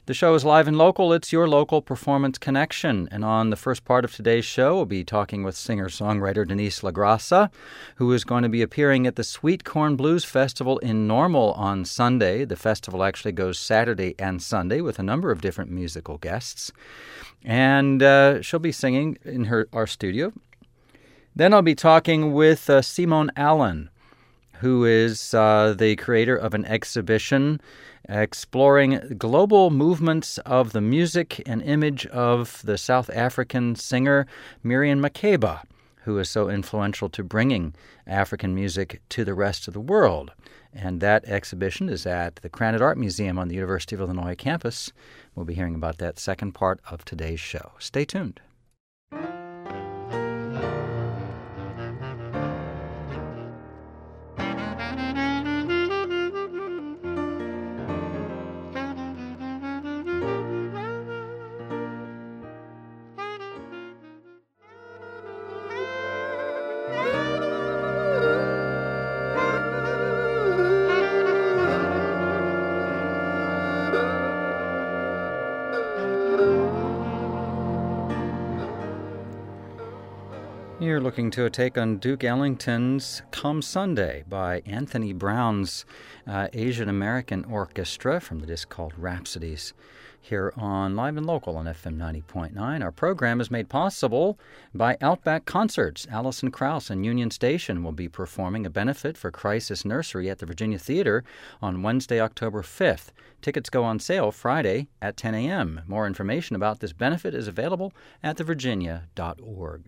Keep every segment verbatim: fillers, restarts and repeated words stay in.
The show is live and local. It's your local performance connection. And on the first part of today's show, we'll be talking with singer-songwriter Denise LaGrassa, who is going to be appearing at the Sweet Corn Blues Festival in Normal on Sunday. The festival actually goes Saturday and Sunday with a number of different musical guests. And uh, she'll be singing in her our studio. Then I'll be talking with uh, Simone Allen, who is uh, the creator of an exhibition exploring global movements of the music and image of the South African singer Miriam Makeba, who is so influential to bringing African music to the rest of the world. And that exhibition is at the Krannert Art Museum on the University of Illinois campus. We'll be hearing about that second part of today's show. Stay tuned. You're looking to a take on Duke Ellington's Come Sunday by Anthony Brown's uh, Asian American Orchestra from the disc called Rhapsodies here on Live and Local on F M ninety point nine. Our program is made possible by Outback Concerts. Alison Krauss and Union Station will be performing a benefit for Crisis Nursery at the Virginia Theater on Wednesday, October fifth. Tickets go on sale Friday at ten a.m. More information about this benefit is available at the virginia dot org.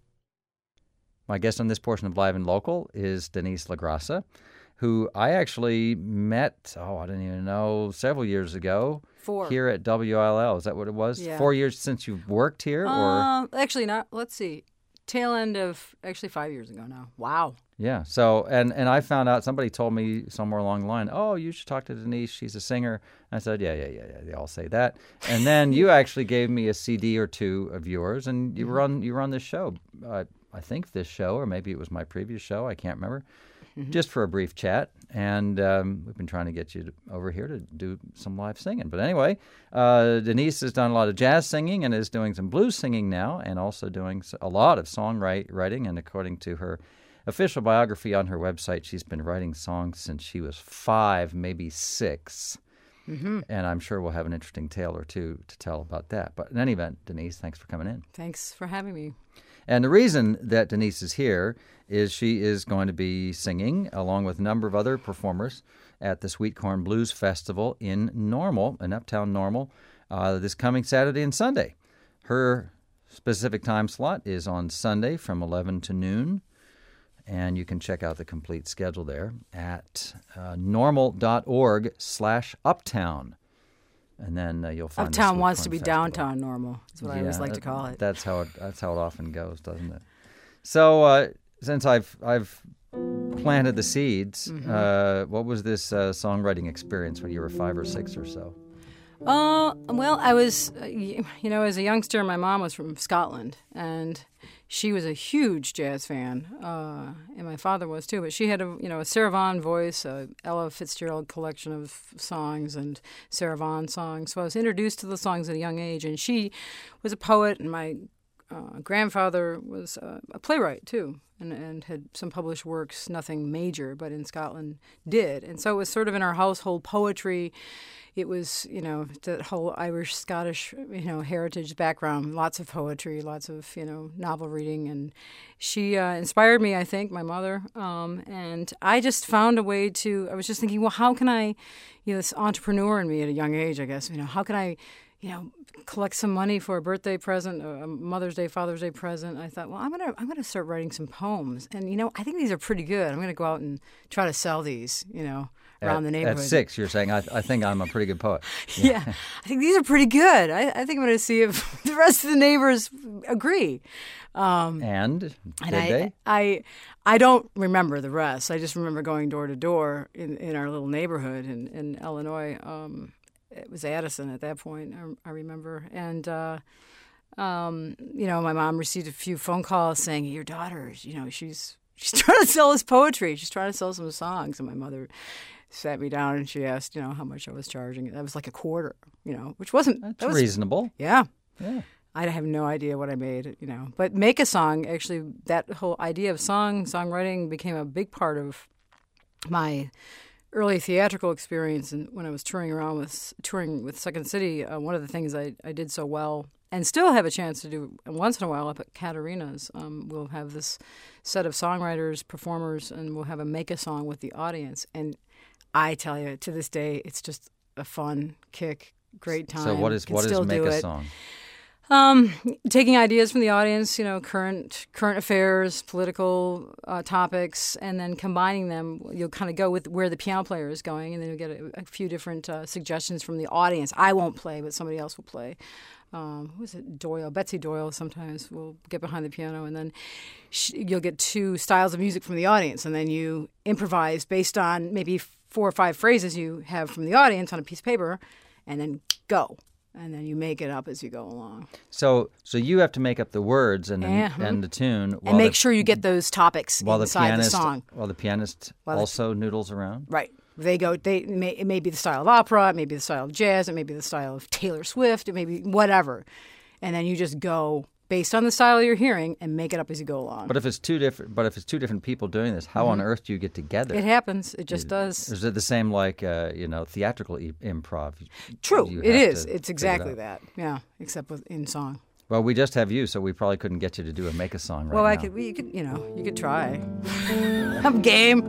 My guest on this portion of Live and Local is Denise LaGrassa, who I actually met, oh, I didn't even know, several years ago. Four. Here at W I L L. Is that what it was? Yeah. Four years since you've worked here? Uh, or Actually, not. Let's see. Tail end of, actually five years ago now. Wow. Yeah. So, and, and I found out, somebody told me somewhere along the line, oh, you should talk to Denise. She's a singer. I said, yeah, yeah, yeah, yeah. They all say that. And then you actually gave me a C D or two of yours, and you were on, you were on this show. Uh, I think this show, or maybe it was my previous show, I can't remember, mm-hmm. just for a brief chat. And um, we've been trying to get you to, over here to do some live singing. But anyway, uh, Denise has done a lot of jazz singing and is doing some blues singing now, and also doing a lot of songwriting. And according to her official biography on her website, she's been writing songs since she was five, maybe six. Mm-hmm. And I'm sure we'll have an interesting tale or two to tell about that. But in any event, Denise, thanks for coming in. Thanks for having me. And the reason that Denise is here is she is going to be singing, along with a number of other performers, at the Sweet Corn Blues Festival in Normal, in Uptown Normal, uh, this coming Saturday and Sunday. Her specific time slot is on Sunday from eleven to noon, and you can check out the complete schedule there at uh, normal.org slash uptown. And then uh, you'll find Uptown wants to be Festival. Downtown Normal. That's what yeah, I always like that, to call it. That's how it that's how it often goes, doesn't it? So uh, since I've I've planted the seeds, mm-hmm. uh, what was this uh, songwriting experience when you were five or six or so? Uh, well, I was, uh, you know, as a youngster, my mom was from Scotland, and she was a huge jazz fan, uh, and my father was too. But she had a, you know, a Sarah Vaughan voice, a Ella Fitzgerald collection of songs and Sarah Vaughan songs. So I was introduced to the songs at a young age, and she was a poet, and my uh, grandfather was uh, a playwright too, and and had some published works, nothing major, but in Scotland did. And so it was sort of in our household poetry. It was, you know, that whole Irish, Scottish, you know, heritage background, lots of poetry, lots of, you know, novel reading. And she uh, inspired me, I think, my mother. Um, and I just found a way to, I was just thinking, well, how can I, you know, this entrepreneur in me at a young age, I guess, you know, how can I, you know, collect some money for a birthday present, a Mother's Day, Father's Day present. I thought, well, I'm gonna I'm gonna start writing some poems, and you know, I think these are pretty good. I'm gonna go out and try to sell these, you know, around at, the neighborhood. At six, you're saying, I, I think I'm a pretty good poet. Yeah, yeah I think these are pretty good. I, I think I'm gonna see if the rest of the neighbors agree. Um, and did and I, they? I I don't remember the rest. I just remember going door to door in, in our little neighborhood in in Illinois. Um, It was Addison at that point, I, I remember. And, uh, um, you know, my mom received a few phone calls saying, your daughter, you know, she's she's trying to sell us poetry. She's trying to sell some songs. And my mother sat me down and she asked, you know, how much I was charging. That was like a quarter, you know, which wasn't That's that was, reasonable. Yeah. Yeah. I have no idea what I made, you know. But make a song, actually, that whole idea of song, songwriting became a big part of my early theatrical experience. And when I was touring around with touring with Second City, uh, one of the things I, I did so well and still have a chance to do once in a while up at Katarina's, um, we'll have this set of songwriters, performers, and we'll have a make a song with the audience. And I tell you, to this day, it's just a fun kick, great time. So what is Can what is still make do a it. song? Um, taking ideas from the audience, you know, current current affairs, political uh, topics, and then combining them. You'll kind of go with where the piano player is going, and then you'll get a, a few different uh, suggestions from the audience. I won't play, but somebody else will play. Um, who is it? Doyle, Betsy Doyle. Sometimes will get behind the piano, and then sh- you'll get two styles of music from the audience, and then you improvise based on maybe four or five phrases you have from the audience on a piece of paper, and then go. And then you make it up as you go along. So, so you have to make up the words and Yeah, and, and the tune, while And make the, sure you get those topics while inside the pianist the song. while the pianist While the- also noodles around. Right. They go. They it may, it may be the style of opera, it may be the style of jazz, it may be the style of Taylor Swift, it may be whatever, and then you just go based on the style you're hearing and make it up as you go along. But if it's two different, but if it's two different people doing this, how on earth do you get together? It happens. It just does. Is it the same like uh, you know theatrical e- improv? True. You It have is. to It's figure it exactly out. that. Yeah. Except with in song. Well, we just have you, so we probably couldn't get you to do a make a song right well, now. I could. You could. You know. You could try. I'm game.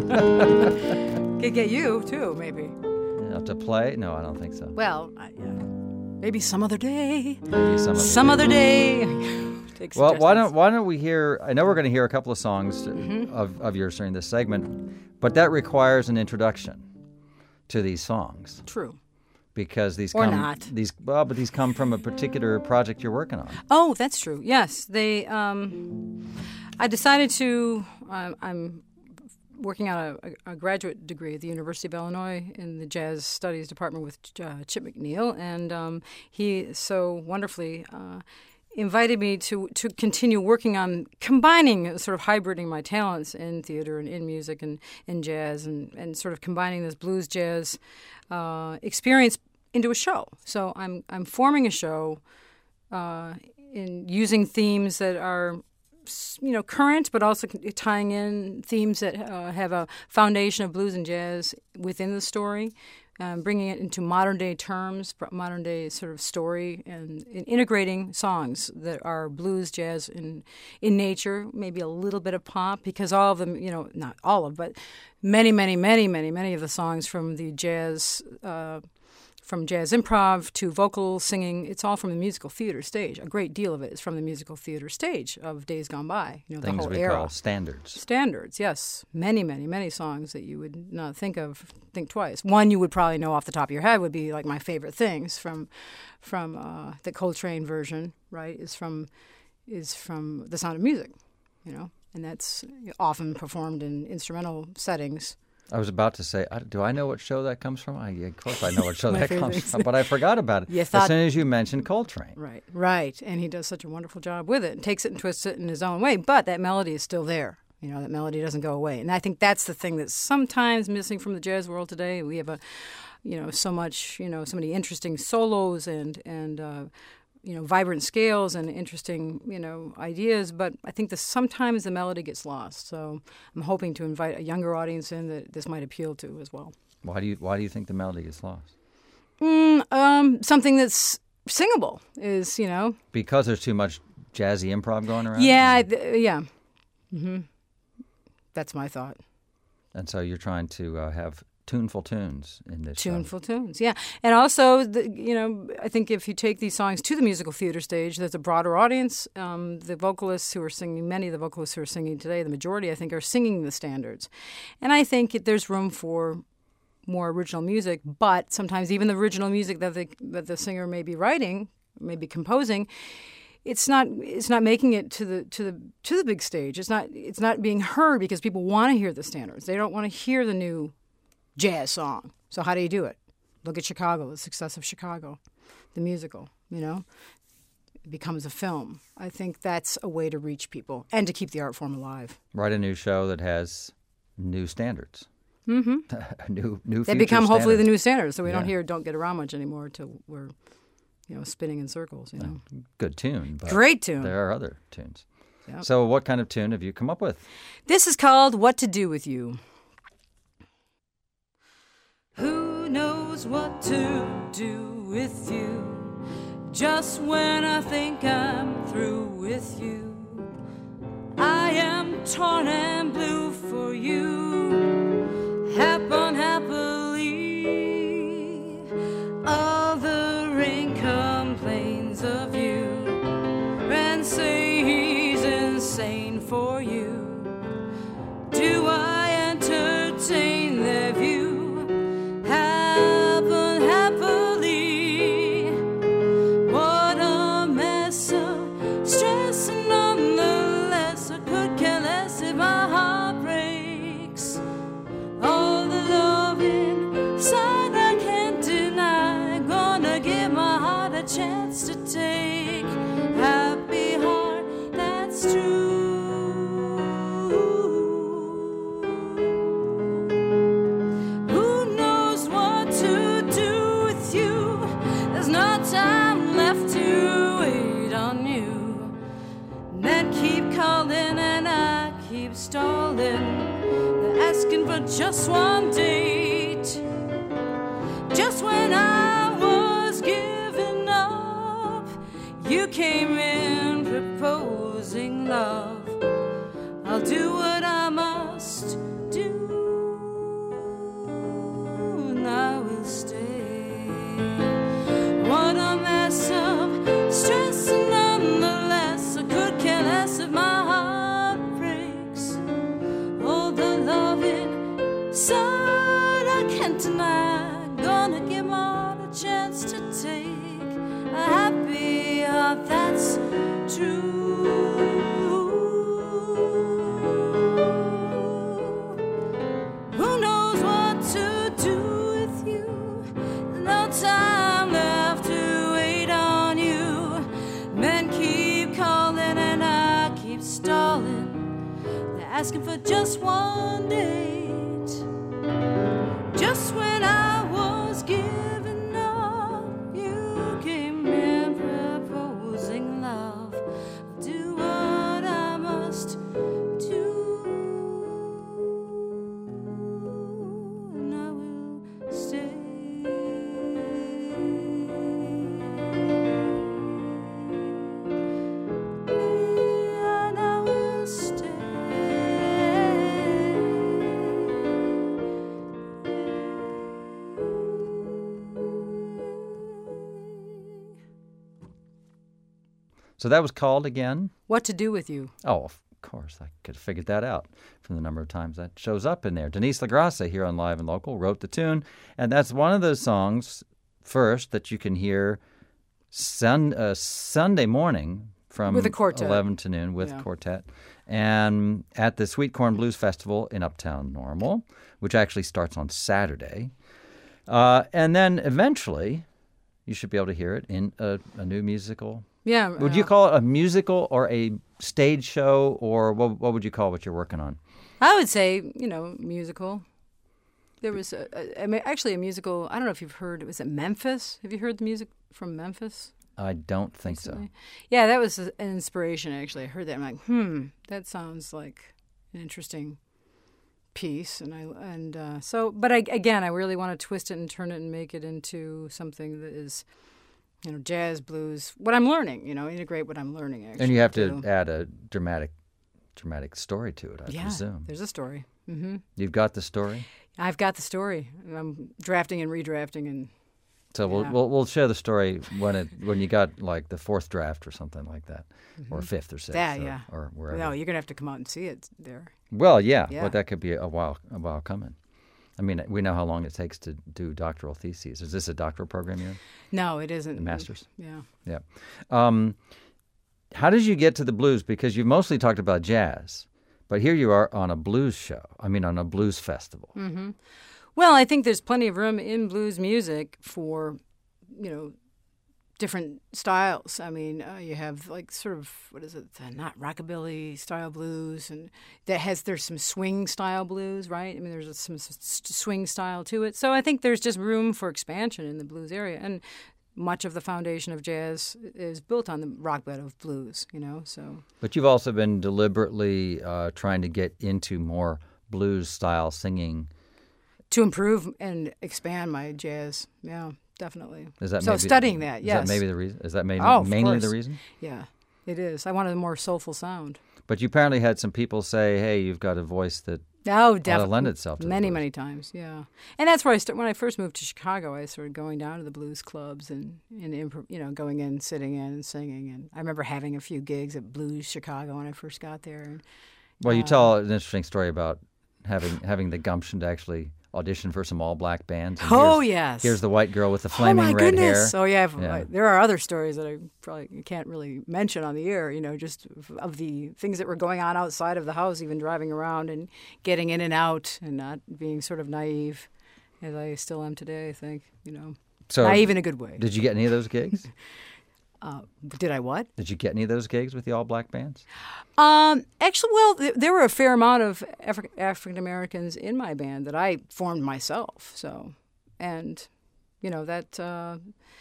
Could get you too, maybe. You know, to play? No, I don't think so. Well, I, yeah. Maybe some other day. Maybe some, Some other day. Take Well, why suggestions. don't why don't we hear? I know we're going to hear a couple of songs Mm-hmm. of, of yours during this segment, but that requires an introduction to these songs True. because these Or come not. these well, but these come from a particular project you're working on. Oh, that's true. Yes, they. Um, I decided to. Um, I'm working on a, a graduate degree at the University of Illinois in the Jazz Studies Department with uh, Chip McNeil, and um, he so wonderfully uh, invited me to to continue working on combining, sort of hybriding my talents in theater and in music and in jazz, and, and sort of combining this blues jazz uh, experience into a show. So I'm I'm forming a show uh, in using themes that are, you know, current, but also tying in themes that uh, have a foundation of blues and jazz within the story, um, bringing it into modern day terms, modern day sort of story, and, and integrating songs that are blues, jazz in in nature, maybe a little bit of pop, because all of them, you know, not all of, but many, many, many, many, many of the songs from the jazz. Uh, From jazz improv to vocal singing, it's all from the musical theater stage. A great deal of it is from the musical theater stage of days gone by. You know, Things the whole we era. call standards. Standards, yes. Many, many, many songs that you would not think of, think twice. One you would probably know off the top of your head would be like My Favorite Things from, from uh, the Coltrane version, right? Is from, is from The Sound of Music, you know, and that's often performed in instrumental settings. I was about to say, I- do I know what show that comes from? I, of course I know what show My that favorite comes things. from, but I forgot about it You as thought- soon as you mentioned Coltrane. Right, right. And he does such a wonderful job with it and takes it and twists it in his own way. But that melody is still there. You know, that melody doesn't go away. And I think that's the thing that's sometimes missing from the jazz world today. We have a, you know, so much, you know, so many interesting solos and, and uh, you know, vibrant scales and interesting, you know, ideas. But I think that sometimes the melody gets lost. So I'm hoping to invite a younger audience in that this might appeal to as well. Why do you Why do you think the melody gets lost? Mm, um, something that's singable is, you know, Because there's too much jazzy improv going around? yeah, th- yeah. Mm-hmm. That's my thought. And so you're trying to uh, have tuneful tunes in this show. Tuneful tunes, yeah. And also, the, you know, I think if you take these songs to the musical theater stage, there's a broader audience. Um, the vocalists who are singing, many of the vocalists who are singing today, the majority, I think, are singing the standards. And I think it, there's room for more original music, but sometimes even the original music that the, that the singer may be writing, may be composing, it's not it's not making it to the to the to the big stage. It's not it's not being heard because people want to hear the standards. They don't want to hear the new jazz song. So how do you do it? Look at Chicago, the success of Chicago, the musical, you know? It becomes a film. I think that's a way to reach people and to keep the art form alive. Write a new show that has new standards. Mm-hmm. a new new. They future become hopefully standard. the new standard. So we Yeah. don't hear "Don't Get Around" much anymore till we're, you know, spinning in circles. You know, Good tune. But great tune. There are other tunes. Yep. So what kind of tune have you come up with? This is called "What to Do with You." Who knows what to do with you? Just when I think I'm through with you, I am torn and blue for you. Happen happily, other rain complains of you and say he's insane for you. Do I entertain their view? Happen happily, what a mess of stress, and nonetheless I could care less if my heart breaks. All the love inside I can't deny, gonna give my heart a chance to take. Happy heart, that's true. Who knows what to do with you? There's no time left to wait on you. Men keep calling and I keep stalling. They're asking for just one date. Just when I was giving up, you came in proposing love. I'll do what I must do, and I will stay. What a mess of stress, and nonetheless I could care less if my heart breaks. All the love inside I can't deny, gonna give my heart a chance to take. A happy heart, that's true. Who knows what to do with you? No time left to wait on you. Men keep calling and I keep stalling. They're asking for just one date. Just when I was giving up, you came in proposing love. I'll do what I must do, and I will stay. And I will stay. So that was called again? What to Do with You? Oh, of course. I could have figured that out from the number of times that shows up in there. Denise LaGraca here on Live and Local wrote the tune. And that's one of those songs, first, that you can hear sun, uh, Sunday morning from With a quartet. eleven to noon with Yeah. quartet. And at the Sweet Corn Blues Festival in Uptown Normal, which actually starts on Saturday. Uh, and then eventually, you should be able to hear it in a, a new musical. Yeah. Would you call it a musical or a stage show, or what, what would you call what you're working on? I would say, you know, musical. There was a, a, I mean, actually a musical. I don't know if you've heard. Was it Memphis? Have you heard the music from Memphis? I don't think recently? so. Yeah, that was an inspiration. Actually, I heard that. I'm like, hmm, that sounds like an interesting piece. And I and uh, so, but I, again, I really want to twist it and turn it and make it into something that is, you know, jazz, blues. What I'm learning, you know, integrate what I'm learning. Actually, And you have to too. add a dramatic, dramatic story to it, I yeah, presume. there's a story. Mm-hmm. You've got the story, I've got the story. I'm drafting and redrafting and. so we'll Yeah. we'll we'll share the story when it when you got like the fourth draft or something like that, or fifth or sixth, Yeah, or, yeah. or wherever. No, you're gonna have to come out and see it there. Well, yeah, Yeah. but that could be a while a while coming. I mean, we know how long it takes to do doctoral theses. Is this a doctoral program you're in? No, it isn't. The master's? Yeah. Yeah. Um, how did you get to the blues? Because you've mostly talked about jazz, but here you are on a blues show. I mean, on a blues festival. Mm-hmm. Well, I think there's plenty of room in blues music for, you know, different styles. I mean, uh, you have like sort of what is it? Uh, not rockabilly style blues, and that has there's some swing style blues, right? I mean, there's some s- swing style to it. So I think there's just room for expansion in the blues area, and much of the foundation of jazz is built on the rock bed of blues. You know, so. But you've also been deliberately uh, trying to get into more blues style singing to improve and expand my jazz. Yeah. Definitely. Is that so maybe, studying that, yes. Is that maybe the reason? Is that maybe, oh, mainly course. the reason? Yeah, it is. I wanted a more soulful sound. But you apparently had some people say, "Hey, you've got a voice that oh, ought to lend itself to many, the blues." many times." Yeah, and that's where I started. When I first moved to Chicago, I started going down to the blues clubs and, and improv, you know, going in, sitting in, and singing. And I remember having a few gigs at Blues Chicago when I first got there. And, well, you uh, tell an interesting story about having having the gumption to actually audition for some all-black bands. And oh, here's, yes. Here's the white girl with the flaming oh, my red goodness. hair. Oh, yeah, yeah. I, there are other stories that I probably can't really mention on the air, you know, just of the things that were going on outside of the house, even driving around and getting in and out and not being sort of naive, as I still am today, I think, you know. So naive in a good way. Did you get any of those gigs? Uh, did I what? Did you get any of those gigs with the all-black bands? Um, actually, well, th- there were a fair amount of Afri- African Americans in my band that I formed myself. So, and you know that uh,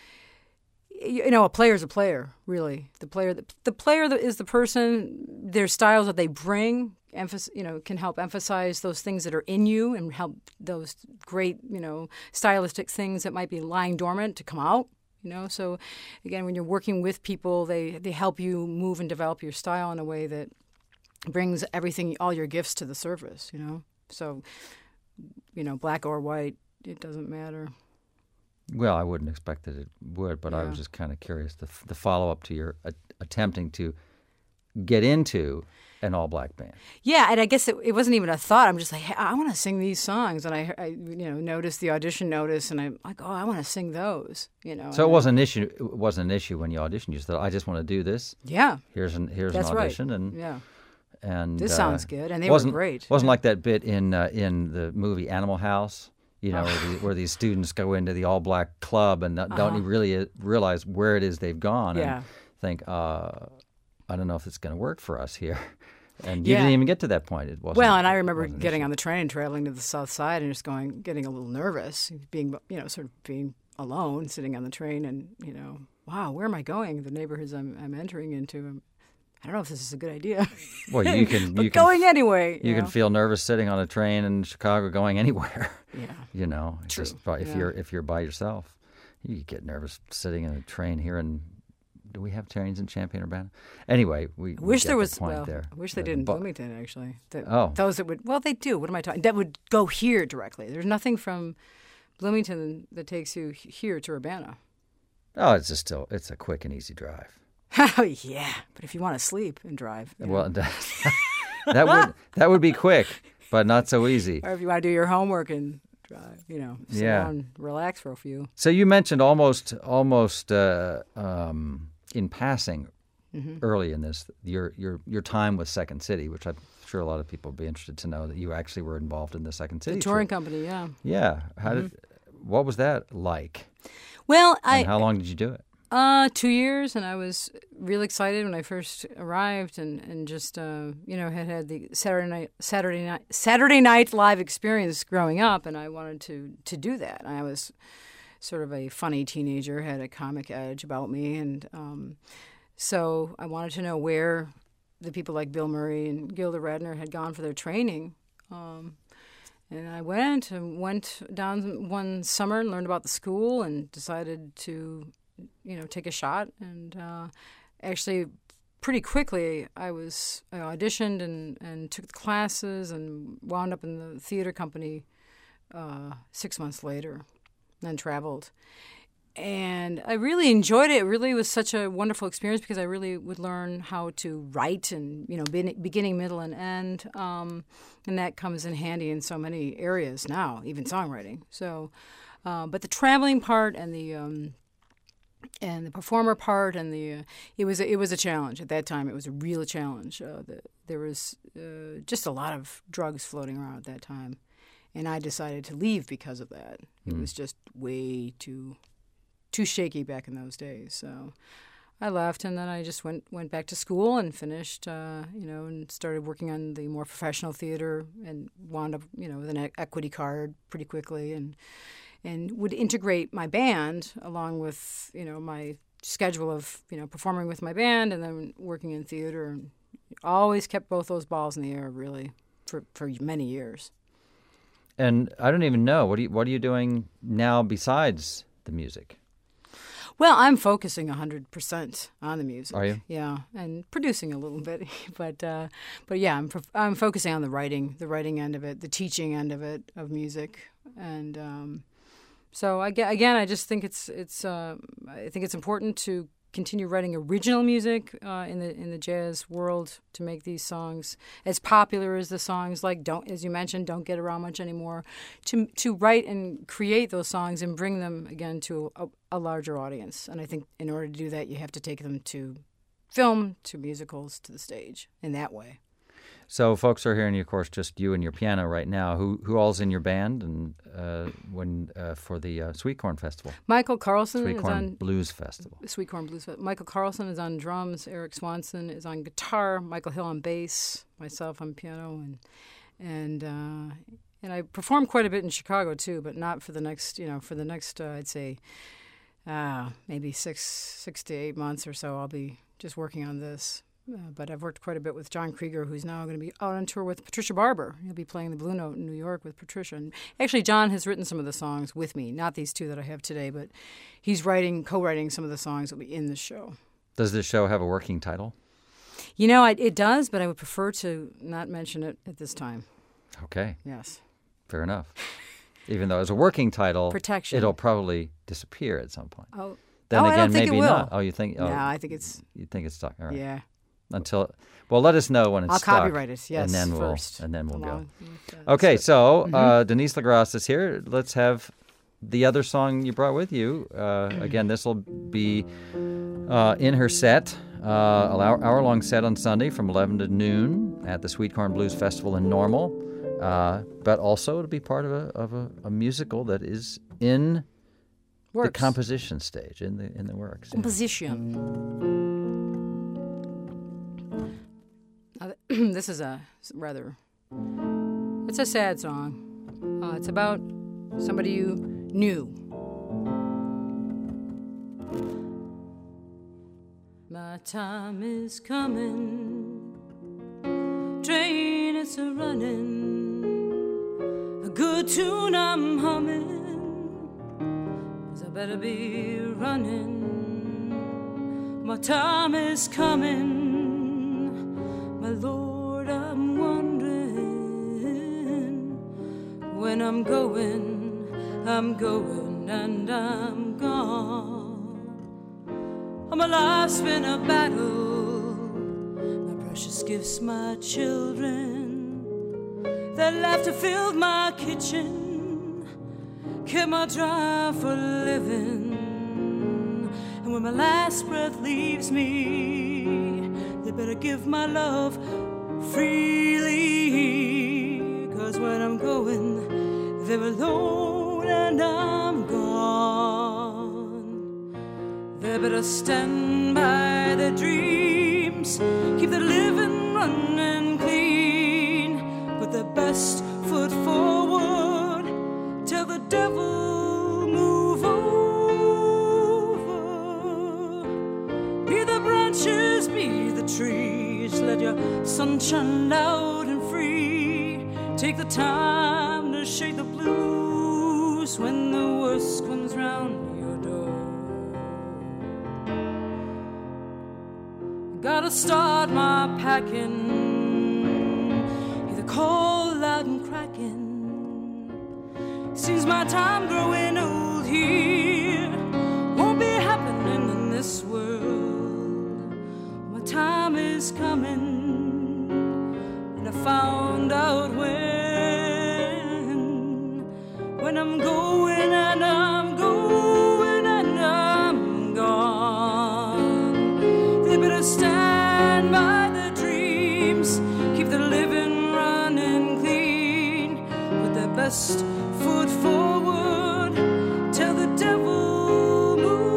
you, you know a player's a player, really. The player, the, the player that is the person. Their styles that they bring, emphasis, you know, can help emphasize those things that are in you and help those great, you know, stylistic things that might be lying dormant to come out. You know, so again, when you're working with people, they, they help you move and develop your style in a way that brings everything, all your gifts to the surface, you know. So, you know, black or white, it doesn't matter. Well, I wouldn't expect that it would, but Yeah. I was just kind of curious. The, the follow-up to your uh, attempting to get into an all-black band. Yeah, and I guess it, it wasn't even a thought. I'm just like, hey, I want to sing these songs, and I, I, you know, noticed the audition notice, and I'm like, oh, I want to sing those, you know. So it and wasn't an issue. It wasn't an issue when you auditioned. You just thought, I just want to do this. Yeah, Here's an here's that's an right. audition, and Yeah, and this uh, sounds good, and they wasn't, were great. Wasn't like that bit in uh, in the movie Animal House. You know, where, the, where these students go into the all-black club and not, don't Uh-huh. really realize where it is they've gone, Yeah. and think, uh, I don't know if it's going to work for us here. And you Yeah. didn't even get to that point. It wasn't. Well, and I it remember wasn't an getting issue. on the train and traveling to the south side and just going, getting a little nervous, being, you know, sort of being alone, sitting on the train and, you know, wow, where am I going? The neighborhoods I'm, I'm entering into. I'm, I don't know if this is a good idea. Well, you can. but you can, going anyway. You know? can feel nervous sitting on a train in Chicago going anywhere. Yeah. You know, it's True. just by, if Yeah. you're if you're by yourself, you get nervous sitting in a train here in. Do we have trains in Champaign-Urbana? Anyway, we I wish we get there the was. point Well, there. I wish they Uh, did in but- Bloomington actually. That, Oh. those that would. Well, they do. What am I talking? That would go here directly. There's nothing from Bloomington that takes you here to Urbana. Oh, it's just still it's a quick and easy drive. Oh yeah, but if you want to sleep and drive, you know, Well, that would that would be quick, but not so easy. or if you want to do your homework and drive, you know, sit Yeah. down and relax for a few. So you mentioned almost almost uh, um, in passing Mm-hmm. early in this your your your time with Second City, which I'm sure a lot of people would be interested to know that you actually were involved in the Second City The touring trip. company, yeah. Yeah, how did what was that like? Well, I And how long did you do it? Uh, two years, and I was really excited when I first arrived, and and just uh, you know had had the Saturday night Saturday night Saturday night live experience growing up, and I wanted to to do that. I was sort of a funny teenager, had a comic edge about me, and um, so I wanted to know where the people like Bill Murray and Gilda Radner had gone for their training. Um, And I went and went down one summer and learned about the school and decided to, you know, take a shot. And uh, actually, pretty quickly, I was I auditioned and, and took the classes and wound up in the theater company uh, six months later, and then traveled. And I really enjoyed it. It really was such a wonderful experience because I really would learn how to write and, you know, be- beginning, middle, and end. Um, and that comes in handy in so many areas now, even songwriting. So, uh, but the traveling part and the um, and the performer part and the uh, it was a, it was a challenge at that time. It was a real challenge. Uh, the, there was uh, just a lot of drugs floating around at that time, and I decided to leave because of that. It Mm. was just way too. too shaky back in those days. So I left, and then I just went went back to school and finished, uh, you know, and started working on the more professional theater, and wound up, you know, with an e- equity card pretty quickly, and and would integrate my band along with, you know, my schedule of, you know, performing with my band and then working in theater, and always kept both those balls in the air really for, for many years. And I don't even know, what are you, what are you doing now besides the music? Well, I'm focusing one hundred percent on the music. Are you? Yeah, and producing a little bit, but uh, but yeah, I'm I'm focusing on the writing, the writing end of it, the teaching end of it of music, and um, so I, again, I just think it's it's uh, I think it's important to continue writing original music uh, in the in the jazz world, to make these songs as popular as the songs like don't, as you mentioned, don't get around much anymore. To to write and create those songs and bring them again to a, a larger audience. And I think in order to do that, you have to take them to film, to musicals, to the stage in that way. So folks are hearing you, of course, just you and your piano right now. Who who all's in your band and uh, when uh, for the uh, Sweet Corn Festival? Michael Carlson Sweet is Corn on Blues Festival. Sweet Corn Blues Festival. Michael Carlson is on drums. Eric Swanson is on guitar. Michael Hill on bass. Myself on piano, and and uh, and I perform quite a bit in Chicago too, but not for the next you know for the next uh, I'd say uh, maybe six six to eight months or so. I'll be just working on this. Uh, but I've worked quite a bit with John Krieger, who's now going to be out on tour with Patricia Barber. He'll be playing the Blue Note in New York with Patricia. And actually, John has written some of the songs with me, not these two that I have today, but he's writing, co-writing some of the songs that will be in the show. Does this show have a working title? You know, I, it does, but I would prefer to not mention it at this time. Okay. Yes. Fair enough. Even though it's a working title, Protection. It'll probably disappear at some point. Oh, Then oh again, I don't think maybe it will. not. Oh, you think? Oh, no, I think it's... You think it's stuck? All right. Yeah. Until, well, let us know when it's I'll stuck. copyright it, yes, and then we'll, first. And then we'll Along go. with, uh, Okay, so mm-hmm. uh, Denise LaGrasse is here. Let's have the other song you brought with you. Uh, again, this will be uh, in her set, uh, an hour, hour-long set on Sunday from eleven to noon at the Sweet Corn Blues Festival in Normal. Uh, but also it'll be part of a of a, a musical that is in works. the composition stage, in the in the works. Composition. Uh, this is a rather, it's a sad song. Uh, it's about somebody you knew. My time is coming, train is a running, a good tune I'm humming, 'cause I better be running. My time is coming. My Lord, I'm wondering when I'm going, I'm going and I'm gone. All my life's been a battle, my precious gifts, my children. Their laughter filled my kitchen, kept my drive for living. And when my last breath leaves me, they better give my love freely, 'cause when I'm going, they're alone and I'm gone. They better stand by their dreams, keep their living running clean, put their best foot forward, tell the devil move over. Be the branches, be the trees, let your sun shine loud and free. Take the time to shake the blues when the worst comes round your door. Gotta start my packing, hear the call loud and cracking. Seems my time growing old here won't be happening in this world. My time is coming, and I found out when, when I'm going and I'm going and I'm gone. They better stand by their dreams, keep their living running clean, put their best foot forward, tell the devil move.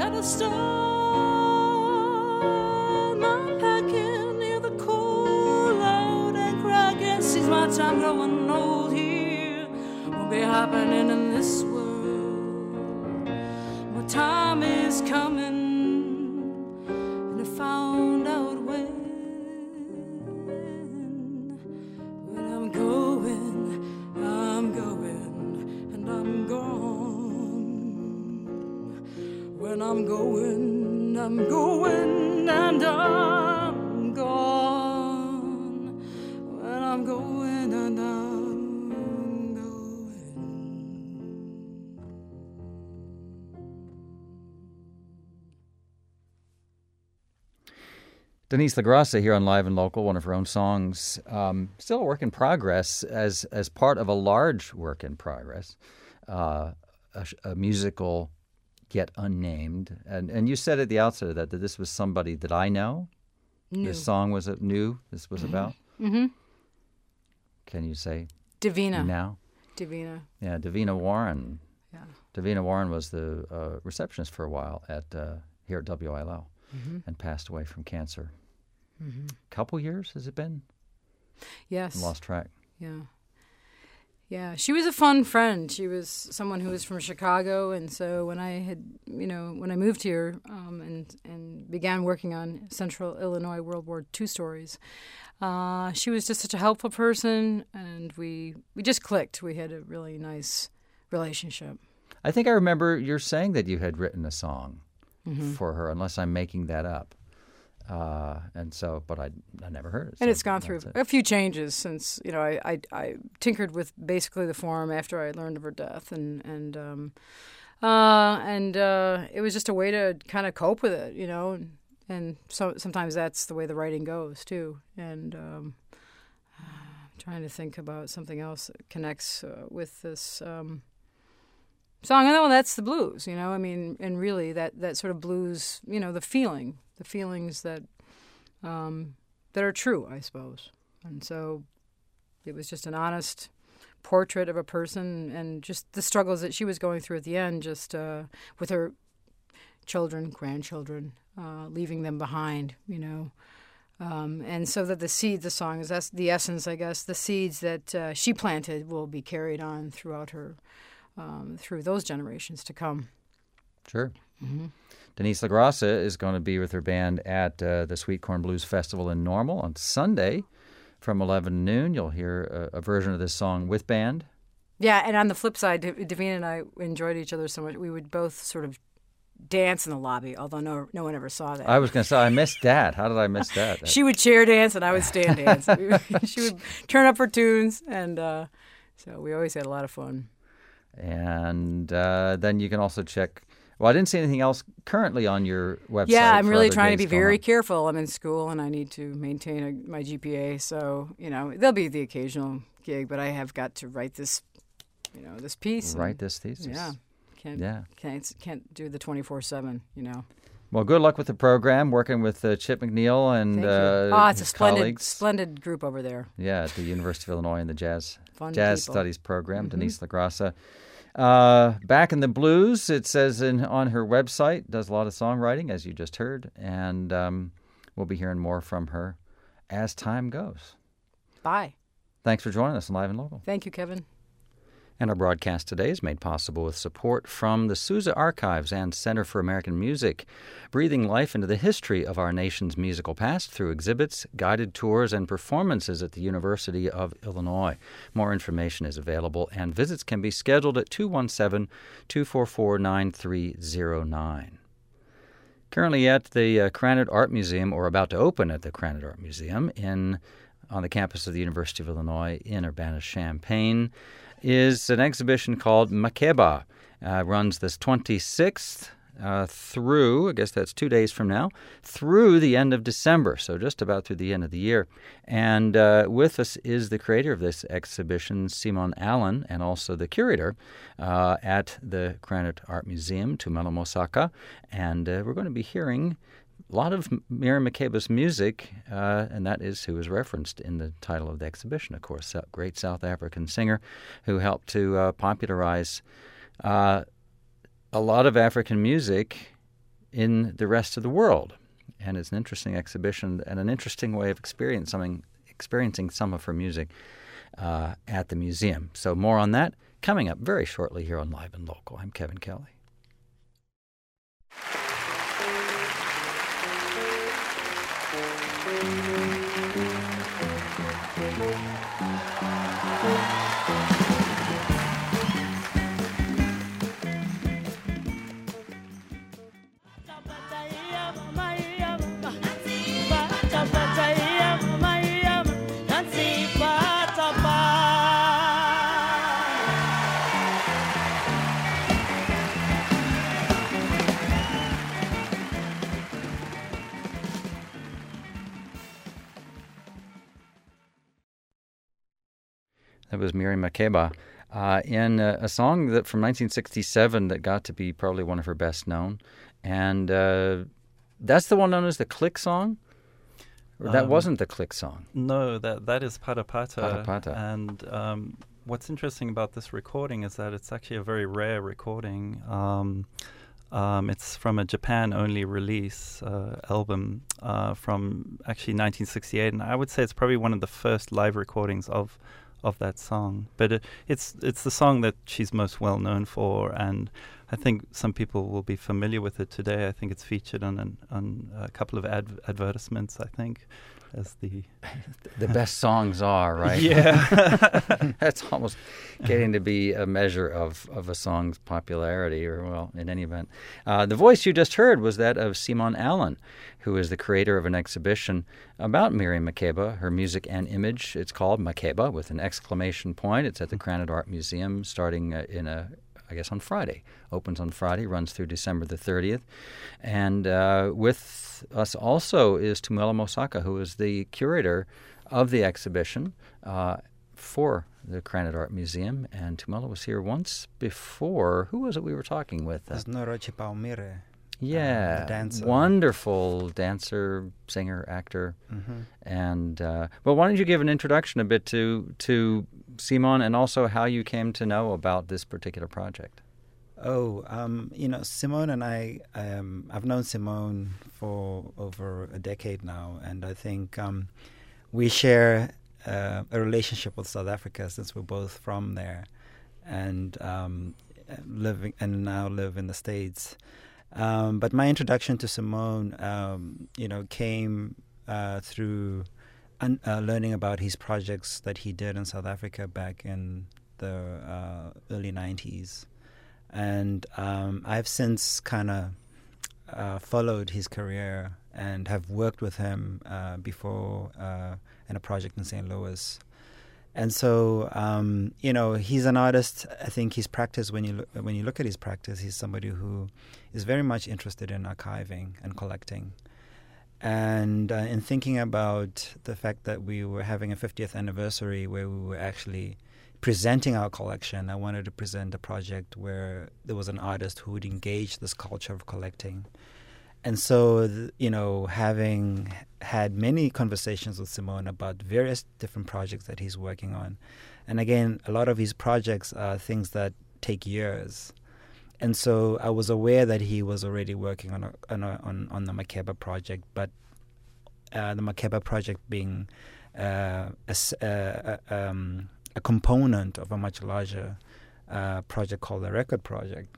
at a store. I'm packing near the cold, loud and cracking. Sees my time growing old here. Won't be happening in this world. My time is coming, and I found out when. When I'm going, I'm going, and I'm gone. When I'm going, I'm going, and I'm gone. When I'm going, and I'm going. Denise LaGraca here on Live and Local, one of her own songs, um, still a work in progress as as part of a large work in progress, uh, a, a musical yet unnamed. And and you said at the outset of that that this was somebody that I know. New. This song was a, new. This was mm-hmm. about. Mm-hmm. Can you say Davina. now? Davina. Yeah, Davina Warren. Yeah. Davina Warren was the uh, receptionist for a while at uh, here at W I L L. Mm-hmm. And passed away from cancer. Mm-hmm. Couple years has it been? Yes. Lost track. Yeah. Yeah. She was a fun friend. She was someone who was from Chicago, and so when I had, you know, when I moved here um, and and began working on Central Illinois World War Two stories, uh, she was just such a helpful person, and we we just clicked. We had a really nice relationship. I think I remember you're saying that you had written a song. Mm-hmm. For her, unless I'm making that up. Uh, and so, but I, I never heard it. And so it's gone through it. a few changes since, you know, I, I, I tinkered with basically the form after I learned of her death. And, and, um, uh, and uh, it was just a way to kind of cope with it, you know. And, and so sometimes that's the way the writing goes, too. And um, I'm trying to think about something else that connects uh, with this um song. Well, that's the blues, you know. I mean, and really that, that sort of blues, you know, the feeling, the feelings that um, that are true, I suppose. And so it was just an honest portrait of a person and just the struggles that she was going through at the end, just uh, with her children, grandchildren, uh, leaving them behind, you know. Um, and so that the seed, the song is that's the essence, I guess. The seeds that uh, she planted will be carried on throughout her. Um, through those generations to come. Sure. Mm-hmm. Denise LaGraca is going to be with her band at uh, the Sweet Corn Blues Festival in Normal on Sunday from eleven to noon. You'll hear a, a version of this song with band. Yeah, and on the flip side, Davina and I enjoyed each other so much. We would both sort of dance in the lobby, although no no one ever saw that. I was going to say, I missed that. How did I miss that? She would chair dance and I would stand dance. She would turn up her tunes, and uh, so we always had a lot of fun. And uh, then you can also check. Well, I didn't see anything else currently on your website. Yeah, I'm really trying to be very on. careful. I'm in school and I need to maintain a, my G P A. So, you know, there'll be the occasional gig, but I have got to write this, you know, this piece. Write and, this thesis. Yeah. Can't, yeah. Can't, can't do the twenty-four seven, you know. Well, good luck with the program, working with uh, Chip McNeil and uh, oh, it's his a splendid, colleagues. splendid group over there. Yeah, at the University of Illinois in the Jazz Fun Jazz people. Studies program, Mm-hmm. Denise LaGraca. Uh, back in the blues, it says in, on her website, does a lot of songwriting, as you just heard, and um, we'll be hearing more from her as time goes. Bye. Thanks for joining us on Live and Local. Thank you, Kevin. And our broadcast today is made possible with support from the Sousa Archives and Center for American Music, breathing life into the history of our nation's musical past through exhibits, guided tours, and performances at the University of Illinois. More information is available, and visits can be scheduled at two one seven, two four four, nine three zero nine. Currently at the uh, Krannert Art Museum, or about to open at the Krannert Art Museum in on the campus of the University of Illinois in Urbana-Champaign, is an exhibition called Makeba. Uh, runs this twenty-sixth uh, through, I guess that's two days from now, through the end of December, so just about through the end of the year. And uh, with us is the creator of this exhibition, Simon Allen, and also the curator uh, at the Krannert Art Museum, Tumelo Mosaka. And uh, we're going to be hearing a lot of Miriam Makeba's music, uh, and that is who is referenced in the title of the exhibition, of course, a great South African singer who helped to uh, popularize uh, a lot of African music in the rest of the world. And it's an interesting exhibition and an interesting way of experiencing something, experiencing some of her music uh, at the museum. So more on that coming up very shortly here on Live and Local. I'm Kevin Kelly. That was Miriam Makeba uh, in a, a song that from nineteen sixty-seven that got to be probably one of her best known. And uh, that's the one known as the Click song? Or that um, wasn't the Click song? No, that that is Pata Pata. Pata Pata. And um, what's interesting about this recording is that it's actually a very rare recording. Um, um, it's from a Japan-only release uh, album uh, from actually nineteen sixty-eight. And I would say it's probably one of the first live recordings of of that song, but it, it's it's the song that she's most well known for, and I think some people will be familiar with it today. I think it's featured on an, on a couple of adv- advertisements, I think, as the the best songs are, right? Yeah. That's almost getting to be a measure of, of a song's popularity, or, well, in any event. Uh, the voice you just heard was that of Simone Allen, who is the creator of an exhibition about Miriam Makeba, her music and image. It's called Makeba with an exclamation point. It's at the Granite Art Museum starting uh, in a I guess on Friday. Opens on Friday, runs through December the thirtieth. And uh, with us also is Tumelo Mosaka, who is the curator of the exhibition uh, for the Granite Art Museum. And Tumelo was here once before. Who was it we were talking with? It was Norochi Palmire. Yeah, uh, the dancer. Wonderful dancer, singer, actor. Mm-hmm. And uh, well, why don't you give an introduction a bit to to Simone, and also how you came to know about this particular project? Oh, um, you know, Simone and I, um, I've known Simone for over a decade now, and I think um, we share uh, a relationship with South Africa since we're both from there, and um, living and now live in the States. Um, but my introduction to Simone, um, you know, came uh, through un- uh, learning about his projects that he did in South Africa back in the uh, early nineties. And um, I've since kind of uh, followed his career and have worked with him uh, before uh, in a project in Saint Louis. And so, um, you know, he's an artist. I think his practice, when you look, when you look at his practice, he's somebody who is very much interested in archiving and collecting. And uh, in thinking about the fact that we were having a fiftieth anniversary where we were actually presenting our collection, I wanted to present a project where there was an artist who would engage this culture of collecting. And so, th- you know, having had many conversations with Simone about various different projects that he's working on. And again, a lot of his projects are things that take years. And so I was aware that he was already working on a, on, a, on, on the Makeba project, but uh, the Makeba project being uh, a, a, a, um, a component of a much larger uh, project called the Record Project.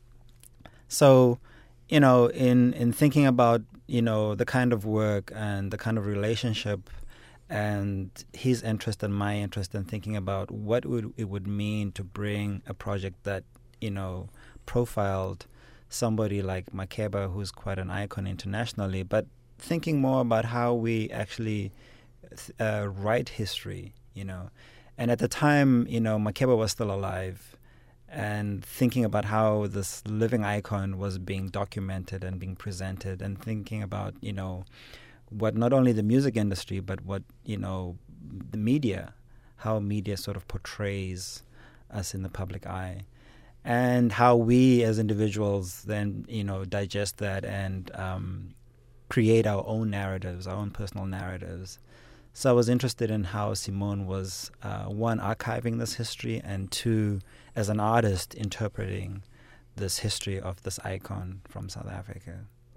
So, you know, in, in thinking about, you know, the kind of work and the kind of relationship and his interest and my interest in thinking about what would it would mean to bring a project that, you know, profiled somebody like Makeba, who's quite an icon internationally, but thinking more about how we actually uh, write history, you know. And at the time, you know, Makeba was still alive, and thinking about how this living icon was being documented and being presented, and thinking about, you know, what not only the music industry, but what, you know, the media, how media sort of portrays us in the public eye, and how we as individuals then, you know, digest that and um, create our own narratives, our own personal narratives. So I was interested in how Simone was, uh, one, archiving this history, and two, as an artist, interpreting this history of this icon from South Africa.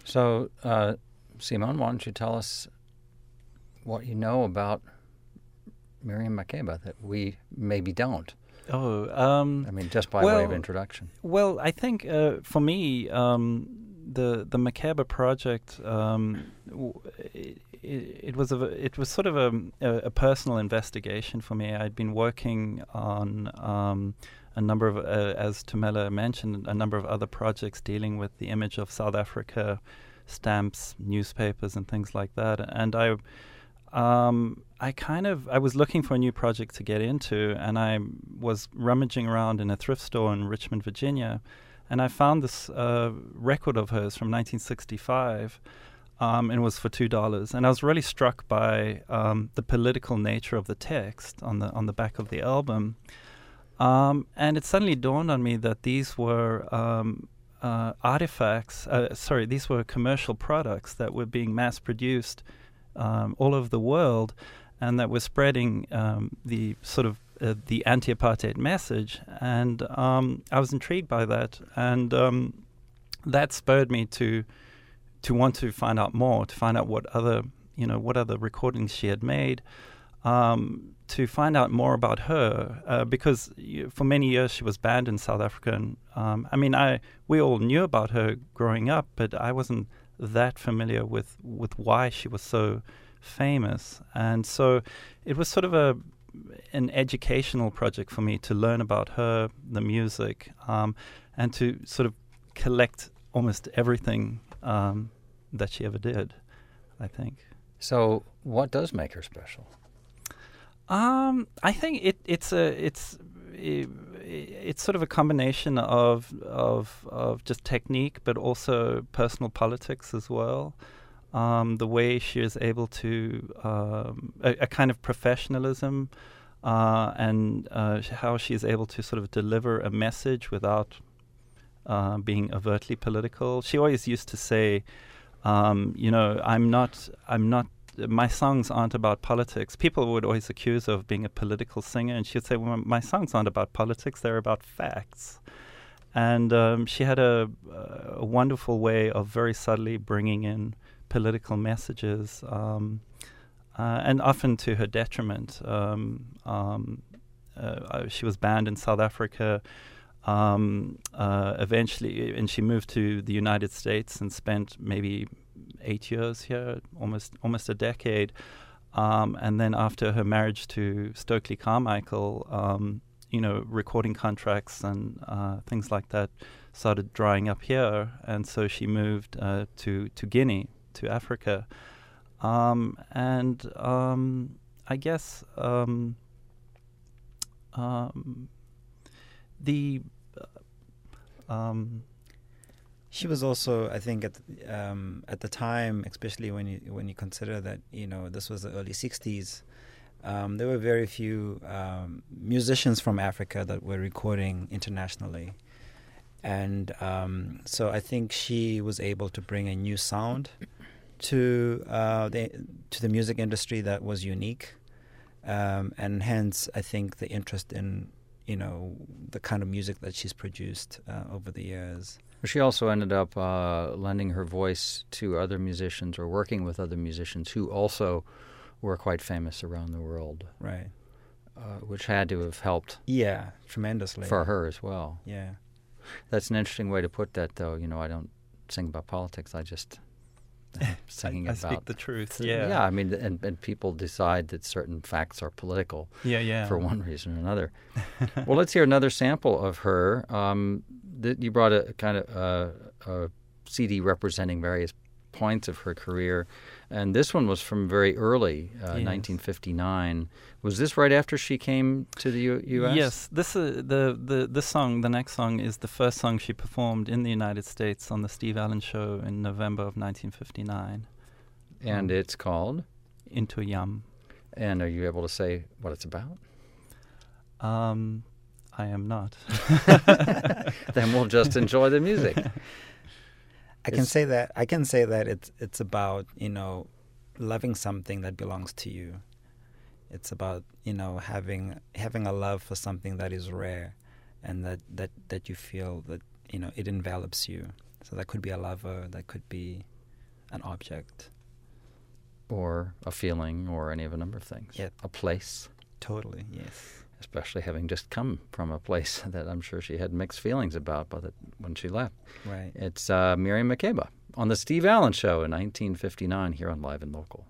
So, uh, Simone, why don't you tell us what you know about Miriam Makeba that we maybe don't? Oh, um, I mean, just by well, way of introduction. Well, I think uh, for me, um, the the Makeba project, um, w- it, it was a, it was sort of a, a, a personal investigation for me. I'd been working on um, a number of, uh, as Tumela mentioned, a number of other projects dealing with the image of South Africa, stamps, newspapers, and things like that. And I, um, I kind of, I was looking for a new project to get into, and I was rummaging around in a thrift store in Richmond, Virginia, and I found this uh, record of hers from nineteen sixty-five. Um, and it was for two dollars, and I was really struck by um, the political nature of the text on the on the back of the album. Um, and it suddenly dawned on me that these were um, uh, artifacts. Uh, sorry, these were commercial products that were being mass-produced um, all over the world, and that were spreading um, the sort of uh, the anti-apartheid message. And um, I was intrigued by that, and um, that spurred me to. to want to find out more, to find out what other, you know, what other recordings she had made, um, to find out more about her, uh, because y- for many years she was banned in South Africa. And um, I mean, I we all knew about her growing up, but I wasn't that familiar with, with why she was so famous. And so it was sort of a an educational project for me to learn about her, the music, um, and to sort of collect almost everything Um, that she ever did, I think. So, what does make her special? Um, I think it, it's a it's it, it's sort of a combination of of of just technique, but also personal politics as well. Um, the way she is able to um, a, a kind of professionalism, uh, and uh, how she is able to sort of deliver a message without Uh, being overtly political. She always used to say, um, you know, I'm not, I'm not, my songs aren't about politics. People would always accuse her of being a political singer, and she'd say, well, my songs aren't about politics, they're about facts. And um, she had a, a wonderful way of very subtly bringing in political messages, um, uh, and often to her detriment. Um, um, uh, she was banned in South Africa. Um, uh, eventually, and she moved to the United States and spent maybe eight years here, almost almost a decade. Um, and then after her marriage to Stokely Carmichael, um, you know, recording contracts and uh, things like that started drying up here, and so she moved uh, to to Guinea, to Africa, um, and um, I guess. Um, um, The uh, um, she was also, I think, at um, at the time, especially when you when you consider that you know this was the early sixties, um, there were very few um, musicians from Africa that were recording internationally, and um, so I think she was able to bring a new sound to uh, the to the music industry that was unique, um, and hence I think the interest in you know, the kind of music that she's produced uh, over the years. She also ended up uh, lending her voice to other musicians or working with other musicians who also were quite famous around the world. Right. Uh, which had to have helped. Yeah, tremendously. For her as well. Yeah. That's an interesting way to put that, though. You know, I don't sing about politics. I just... singing I, I about speak the truth. th- Yeah, yeah. I mean, and, and people decide that certain facts are political. Yeah, yeah. For one reason or another. Well, let's hear another sample of her. Um, th- you brought a kind of uh, a C D representing various points of her career, and this one was from very early, uh, yes. nineteen fifty-nine. Was this right after she came to the U- U.S.? Yes, this uh, the the this song, the next song, is the first song she performed in the United States on the Steve Allen Show in November of nineteen fifty-nine. And um, it's called Into Yam. And are you able to say what it's about? Um, I am not. Then we'll just enjoy the music. I can say that I can say that it's it's about you know loving something that belongs to you. It's about you know having having a love for something that is rare, and that, that, that you feel that you know it envelops you. So that could be a lover, that could be an object. Or a feeling, or any of a number of things. Yeah. A place. Totally, yes. Especially having just come from a place that I'm sure she had mixed feelings about by the, when she left. Right. It's uh, Miriam Makeba on The Steve Allen Show in nineteen fifty-nine here on Live and Local.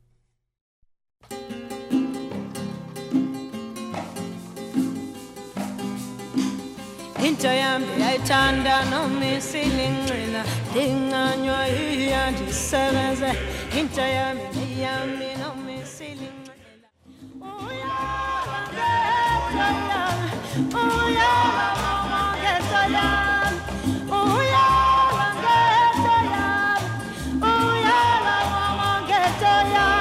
Into yambi ayithanda noma isilinqina inganywa iyandisebenze into yami yami noma isilinqina uyala ngethayami uyala noma ngethayami uyala ngethayami uyala noma ngethayami.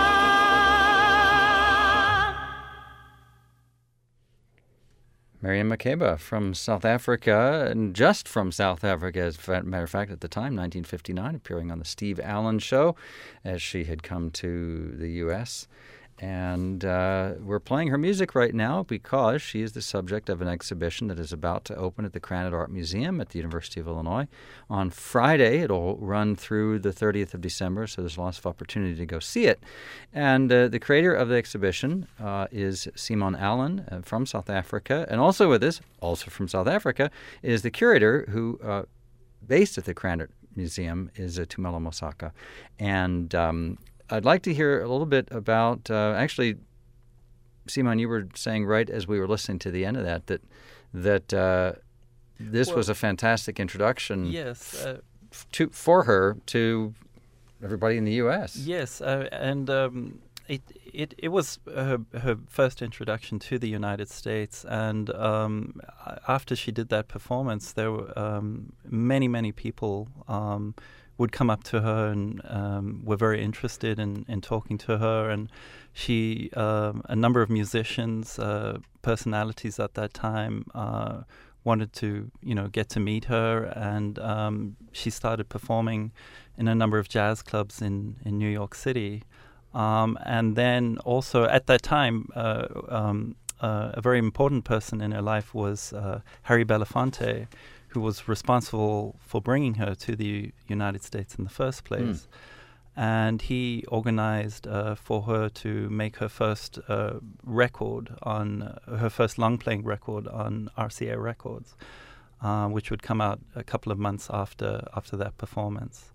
Miriam Makeba from South Africa, and just from South Africa, as a matter of fact, at the time, nineteen fifty-nine, appearing on The Steve Allen Show, as she had come to the U S And uh, we're playing her music right now because she is the subject of an exhibition that is about to open at the Krannert Art Museum at the University of Illinois on Friday. It'll run through the thirtieth of December, so there's lots of opportunity to go see it. And uh, the creator of the exhibition uh, is Simon Allen uh, from South Africa. And also with us, also from South Africa, is the curator who, uh, based at the Krannert Museum, is uh, Tumelo Mosaka. And Um, I'd like to hear a little bit about, uh, actually, Simon, you were saying right as we were listening to the end of that, that that uh, this Well, was a fantastic introduction Yes. Uh, to for her to everybody in the U S Yes, uh, and um, it it it was her her first introduction to the United States, and um, after she did that performance, there were um, many many people um, would come up to her and um, were very interested in, in talking to her, and she um, a number of musicians, uh, personalities at that time. Uh, wanted to, you know, get to meet her, and um, she started performing in a number of jazz clubs in, in New York City. Um, and then also at that time, uh, um, uh, a very important person in her life was uh, Harry Belafonte, who was responsible for bringing her to the United States in the first place. Mm. And he organized uh, for her to make her first uh, record on, uh, her first long-playing record on R C A Records, uh, which would come out a couple of months after after that performance.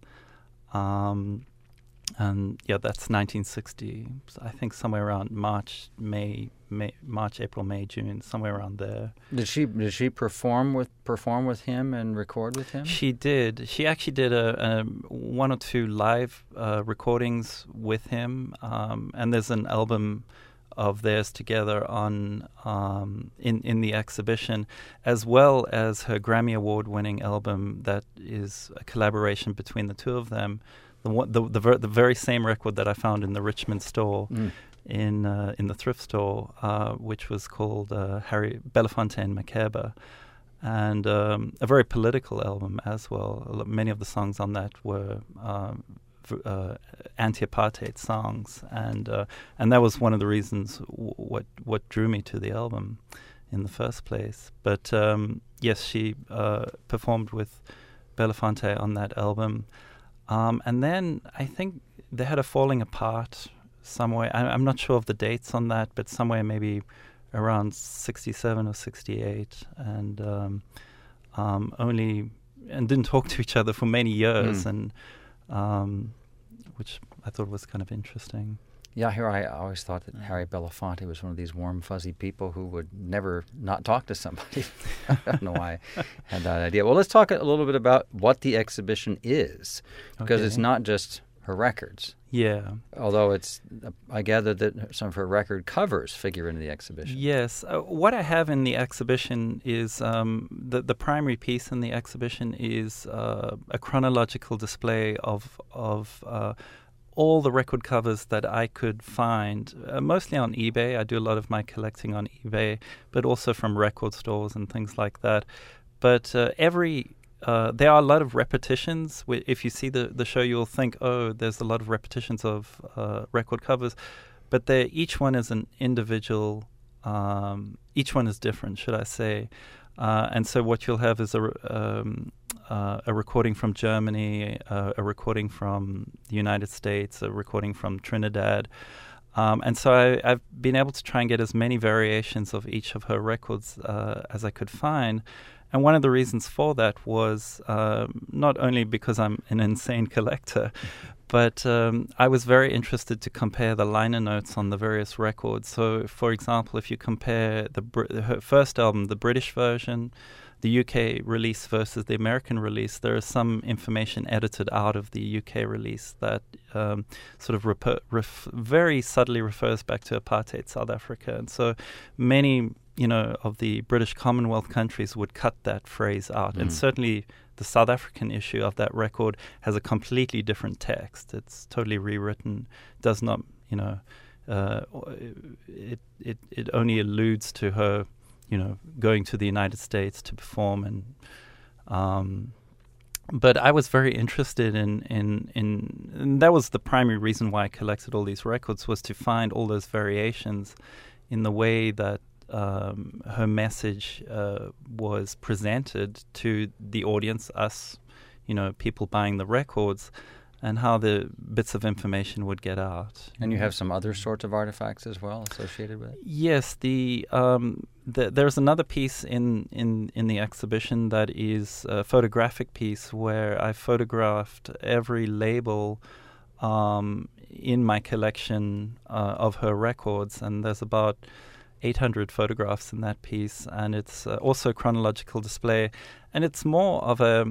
Um, and yeah, that's nineteen sixty. So I think somewhere around March, May, May, March, April, May, June, somewhere around there. Did she did she perform with perform with him and record with him? She did. She actually did a, a one or two live uh, recordings with him, um, and there's an album of theirs together on um, in in the exhibition, as well as her Grammy Award-winning album that is a collaboration between the two of them. The one, the the, ver- the very same record that I found in the Richmond store, mm. in uh, in the thrift store, uh, which was called uh, Harry Belafonte and Makeba, and um, a very political album as well. Many of the songs on that were um, v- uh, anti-apartheid songs, and uh, and that was one of the reasons w- what what drew me to the album in the first place. But um, yes, she uh, performed with Belafonte on that album. Um, and then I think they had a falling apart somewhere. I, I'm not sure of the dates on that, but somewhere maybe around sixty-seven or sixty-eight, and um, um, only and didn't talk to each other for many years, mm. and um, which I thought was kind of interesting. Yeah, here I always thought that Harry Belafonte was one of these warm, fuzzy people who would never not talk to somebody. I don't know why I had that idea. Well, let's talk a little bit about what the exhibition is, because okay. it's not just her records. Yeah. Although it's, I gather that some of her record covers figure in the exhibition. Yes. Uh, what I have in the exhibition is, um, the, the primary piece in the exhibition is uh, a chronological display of, of uh, all the record covers that I could find, uh, mostly on eBay. I do a lot of my collecting on eBay, but also from record stores and things like that. But uh, every uh, there are a lot of repetitions. If you see the, the show, you'll think, oh, there's a lot of repetitions of uh, record covers. But each one is an individual, um, each one is different, should I say. Uh, and so what you'll have is a, re- um, uh, a recording from Germany, uh, a recording from the United States, a recording from Trinidad. Um, and so I, I've been able to try and get as many variations of each of her records uh, as I could find. And one of the reasons for that was uh, not only because I'm an insane collector, but um, I was very interested to compare the liner notes on the various records. So, for example, if you compare the Br- her first album, the British version, the U K release versus the American release, there is some information edited out of the U K release that um, sort of reper- ref- very subtly refers back to apartheid South Africa. And so many, you know, of the British Commonwealth countries would cut that phrase out. Mm. And certainly the South African issue of that record has a completely different text. It's totally rewritten, does not, you know, uh, it, it, it only alludes to her, you know, going to the United States to perform. And um, but I was very interested in, in, in, and that was the primary reason why I collected all these records, was to find all those variations in the way that um, her message uh, was presented to the audience, us, you know, people buying the records, and how the bits of information would get out. And you have some other sorts of artifacts as well associated with it? Yes, the, um, the there's another piece in, in, in the exhibition that is a photographic piece where I photographed every label um, in my collection uh, of her records, and there's about eight hundred photographs in that piece, and it's uh, also a chronological display, and it's more of a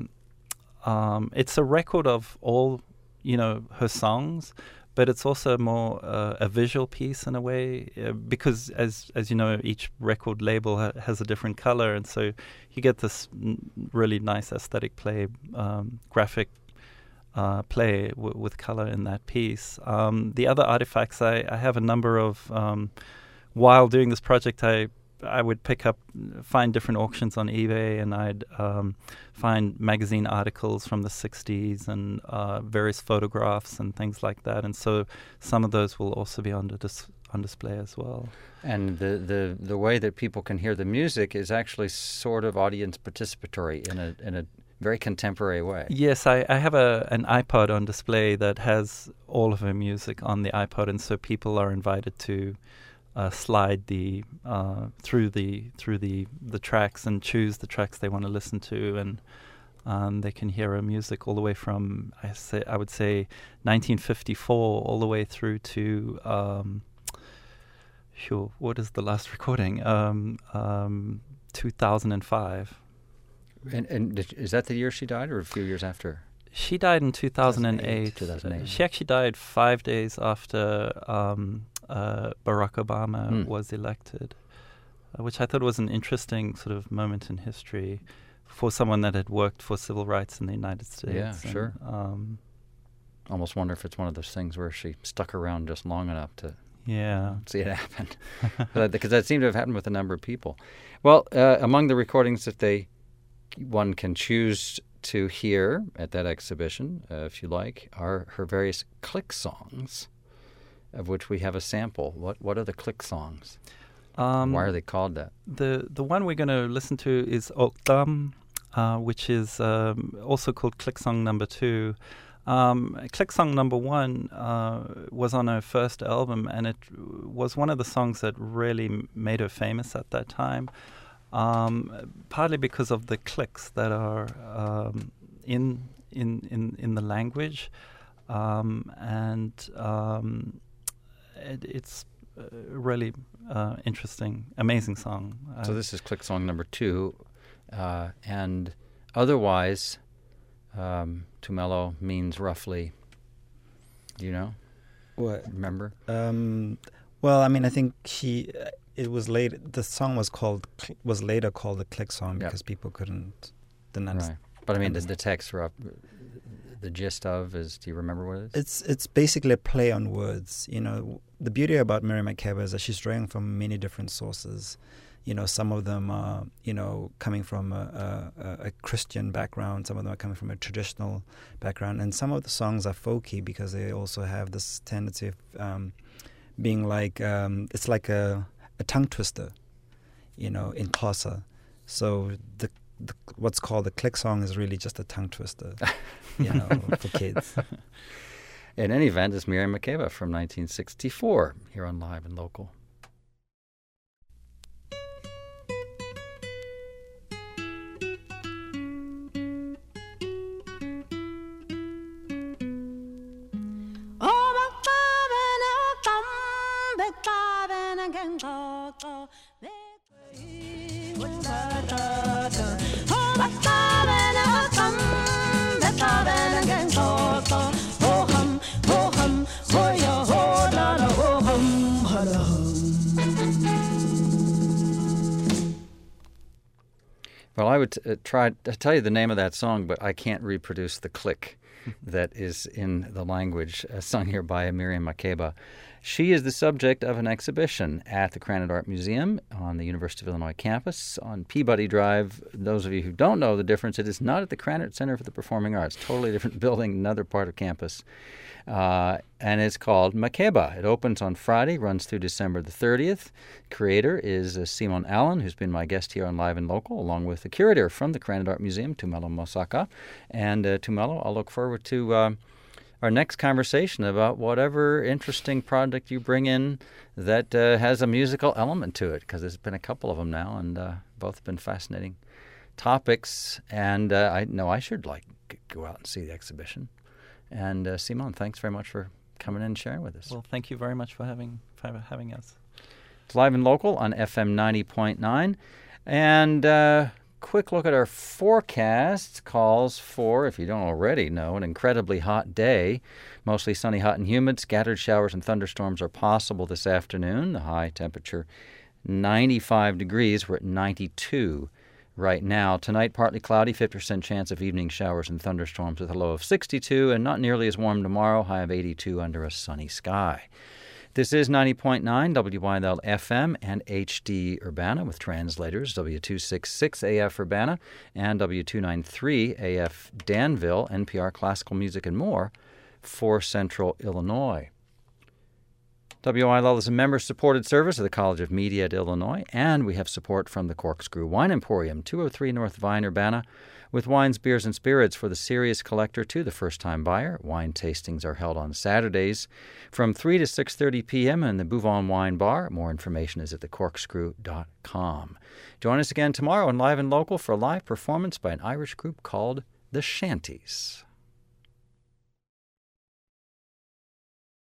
um, it's a record of all, you know, her songs, but it's also more uh, a visual piece in a way, uh, because as as you know, each record label ha- has a different color, and so you get this n- really nice aesthetic play, um, graphic uh, play w- with color in that piece. Um, the other artifacts, I, I have a number of. Um, while doing this project, I I would pick up, find different auctions on eBay, and I'd um, find magazine articles from the sixties and uh, various photographs and things like that. And so some of those will also be on, dis- on display as well. And the, the, the way that people can hear the music is actually sort of audience participatory in a in a very contemporary way. Yes, I, I have a an iPod on display that has all of her music on the iPod, and so people are invited to Uh, slide the uh, through the through the the tracks and choose the tracks they want to listen to, and um, they can hear her music all the way from I say I would say nineteen fifty-four all the way through to um, sure what is the last recording um, um, two thousand five. And, and did, is that the year she died, or a few years after? She died in two thousand eight. two thousand eight. She actually died five days after um, uh, Barack Obama mm. was elected, uh, which I thought was an interesting sort of moment in history for someone that had worked for civil rights in the United States. Yeah, and, sure. Um, Almost wonder if it's one of those things where she stuck around just long enough to yeah. see it happen. Because that seemed to have happened with a number of people. Well, uh, among the recordings that they one can choose to hear at that exhibition, uh, if you like, are her various click songs, of which we have a sample. What what are the click songs? Um, Why are they called that? The the one we're going to listen to is Okdam, uh, which is um, also called Click Song Number Two. Um, Click Song Number One uh, was on her first album, and it was one of the songs that really m- made her famous at that time. Um, partly because of the clicks that are um, in in in in the language, um, and um, it, it's a really uh, interesting, amazing song. So this is click song number two, uh, and otherwise, um, Tumelo means roughly. Do you know? What? Remember? Um, well, I mean, I think she. Uh, it was later. The song was called was later called a click song because yep. people couldn't didn't understand. Right. But I mean, the, the text, rough, the gist of is. Do you remember what it is? It's it's basically a play on words. You know, the beauty about Miriam Makeba is that she's drawing from many different sources. You know, some of them are, you know, coming from a, a, a Christian background. Some of them are coming from a traditional background. And some of the songs are folky because they also have this tendency of um, being like, um, it's like a, a tongue twister, you know, in Xhosa. So the, the what's called the click song is really just a tongue twister, you know, for kids. In any event, it's Miriam Makeba from nineteen sixty-four here on Live and Local. Well, I would uh, try to tell you the name of that song, but I can't reproduce the click that is in the language uh, sung here by Miriam Makeba. She is the subject of an exhibition at the Krannert Art Museum on the University of Illinois campus on Peabody Drive. Those of you who don't know the difference, it is not at the Krannert Center for the Performing Arts, totally different building, another part of campus. Uh, and it's called Makeba. It opens on Friday, runs through December the thirtieth. Creator is uh, Simon Allen, who's been my guest here on Live and Local, along with the curator from the Krannert Art Museum, Tumelo Mosaka. And uh, Tumelo, I'll look forward to uh, our next conversation about whatever interesting project you bring in that uh, has a musical element to it, because there's been a couple of them now, and uh, both have been fascinating topics. And uh, I know I should like go out and see the exhibition. And uh, Simon, thanks very much for coming in and sharing with us. Well, thank you very much for having for having us. It's Live and Local on F M ninety point nine. And uh, quick look at our forecast calls for, if you don't already know, an incredibly hot day. Mostly sunny, hot, and humid. Scattered showers and thunderstorms are possible this afternoon. The high temperature, ninety-five degrees. We're at ninety-two right now. Tonight, partly cloudy, fifty percent chance of evening showers and thunderstorms with a low of sixty-two, and not nearly as warm tomorrow, high of eighty-two under a sunny sky. This is ninety point nine W Y L F M and H D Urbana with translators W two sixty-six A F Urbana and W two ninety-three A F Danville, N P R Classical Music and more for Central Illinois. W I L is a member-supported service of the College of Media at Illinois, and we have support from the Corkscrew Wine Emporium, two oh three North Vine, Urbana, with wines, beers, and spirits for the serious collector to the first-time buyer. Wine tastings are held on Saturdays from three to six thirty p.m. in the Bouvon Wine Bar. More information is at the corkscrew dot com. Join us again tomorrow on Live and Local for a live performance by an Irish group called the Shanties.